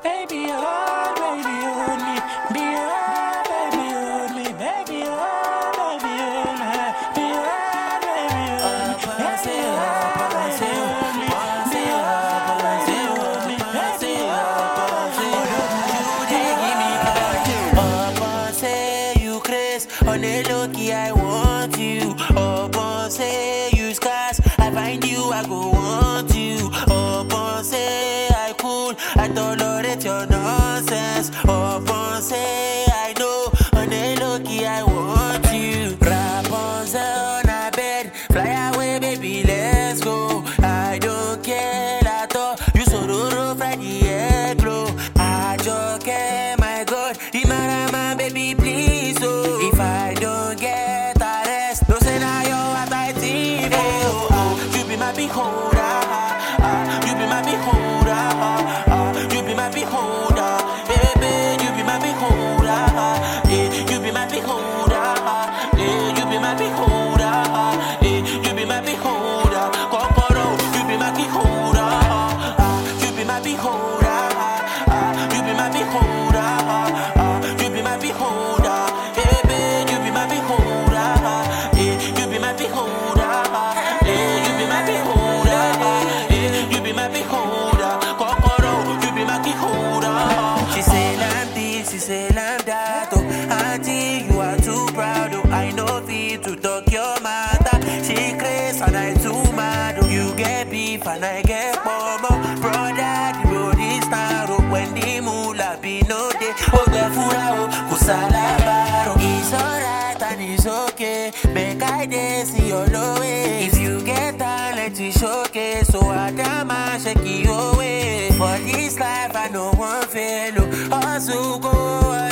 Baby, hold me. Be hard, baby, hold me. Baby, hold, baby, hold me. Be hard, baby, hold me. Baby, hard, baby, hold me. Be hard, baby, hold me. Baby, hard, Say you craze, on a low-key I want you. Say you scarce, I find you, I go want you. Say I cool, I tolerate your nonsense. Say I know, on a low-key I want you. Rapunzel on a bed, fly away baby, let's go. I don't care at all, you so do fry the egg glow. I just care, my God, Imarama baby please oh. If I don't get a rest, no say now you what I think oh. You be my beholder, you be my beholder, you be my beholder, baby, you be my beholder, you be my beholder, you be my beholder, you be my beholder, Kokoro, you be my beholder, you be my beholder, you be my beholder, you be my beholder, baby, you be my beholder, you be my beholder, you be my beholder, you be my beholder, Kokoro, you be my beholder. She say I'm this, she say I'm that, oh, auntie, you are too proud, oh, I know fit to talk your matter. She crazy and I too mad, oh, you get beef and I get bomb, brother, the road is narrow, when the moolah be no day, oh, the fura, oh, kusalabaro. It's alright and it's okay, make I dance in your low way. If you get talent, you showcase, so I damn shake you away. For this life, I know one fail, oh, also go